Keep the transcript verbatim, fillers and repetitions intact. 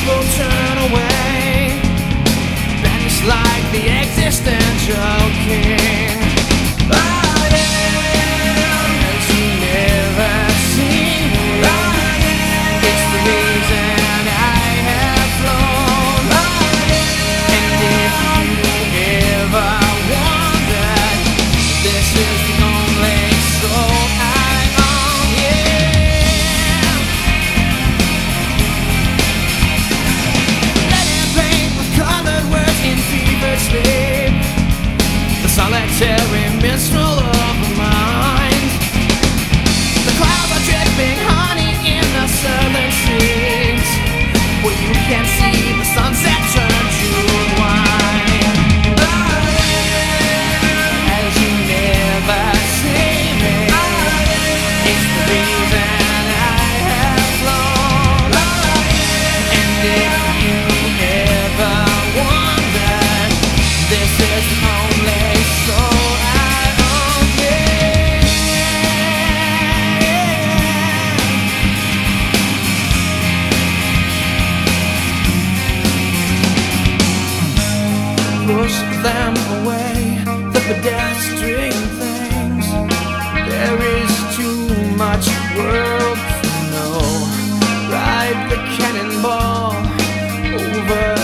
will turn away, vanish like the existential king. I am as you never seen me. It's the reason I have flown. And if you ever wondered, this is the only soul I own. Yeah. Let it paint with colored words in fevered sleep, the solitary minstrel of the mind. The clouds are dripping honey in the southern seas, where you can see the sunset turn to wine. As you never see me, it's the reason I have flown. And if you ever wondered, this is the only soul I own. Yeah. Push them away, the pedestrian things. There is too much world to know. Ride the cannonball over